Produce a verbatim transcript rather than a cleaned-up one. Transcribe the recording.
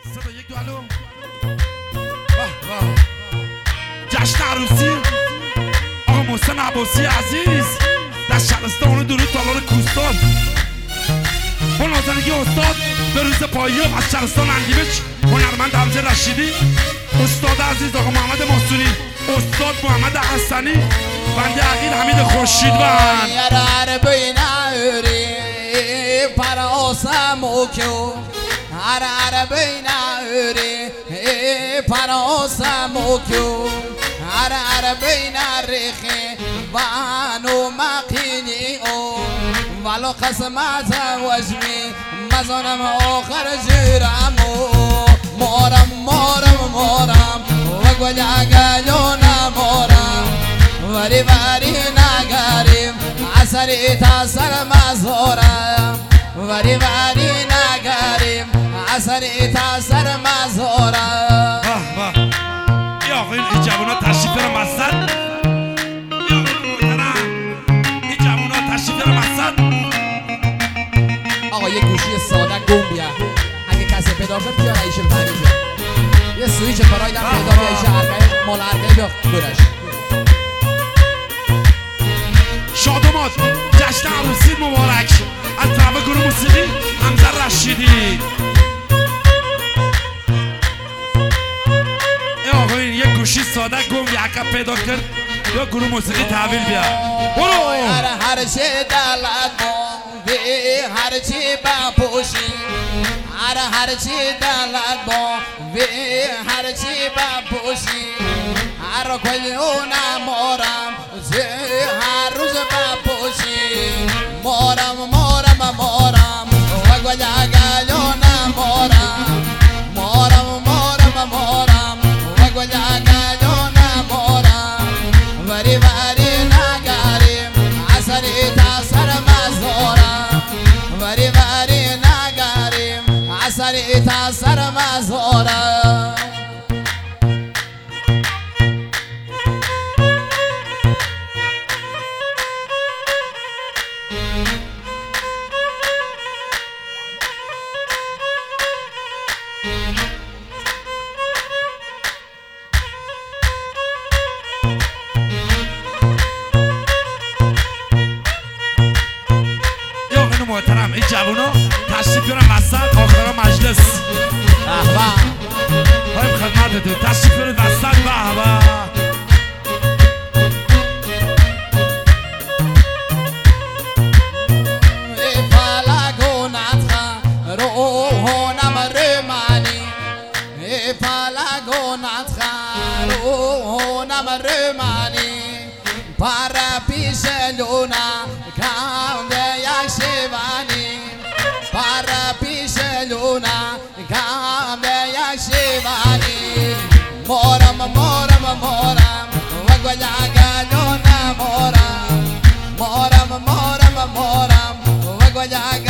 صدا یک دوالو جشن عروسی آقا محسن عباسی عزیز در شهرستان درود تالار کوستان با نازنگی استاد به روز پاییب از شهرستان اندیبک هنرمند حمزه رشیدی، استاد عزیز آقا محمد ماسوری، استاد محمد حسنی، بنده عقیل حمید خورشیدوند. یار بینا اوری پر آسموکو هر هر بینا اوری پر آسموکو هر هر بینا ریخی بانو مقینی او ولو قسمت وجمی مزانم آخر جیرمو مارم مارم مارم و گویا گلونا مارم وری وری نگاریم اثری تاثر مزورم وری وری نگاریم اثری تاثر مزورم. واه واه یا آقا این جوونا تشریف برم مسجد، یا آقا محترم این جوونا تشریف برم مسجد. آقا یه گوشی ساده گم بیا اگه کسی پیدا کرد بیار ایشم فهمیده یه سویچ برای در پیدا بیا ایشه ارگه مال ارگه بیا برش. شادمات جشن عروسی مبارک از طرف گروه موسیقی حمزه رشیدی. ای آقا این یک گوشی ساده گم یک پیدا کرد یا گروه موسیقی تحویل بیا برو. هر هر چی دلت با هر چی بپوشی هر هر چی دلت با هر چی بپوشی هر کلونه مارم هر روز بپوشی مارم مارم مارم و گویا گلونه مارم مارم مارم مارم و گویا گلونه مارم وری وری نگاریم اثری تاثر مزورم وری وری نگاریم اثری تاثر مزورم. محترم این جوونا تشریف بیارن وسط آخرا مجلس. احبا هایم خدمتتون تشریف بیارن وسط. به به فلگونت روحونم رمانی فلگونت روحونم رمانی پر پیش لونا کام یک شیوانی پر پیش لونا کام یک شیوانی مورم مورم مورم و گویا گلونا مورم مورم مورم مورم و گویا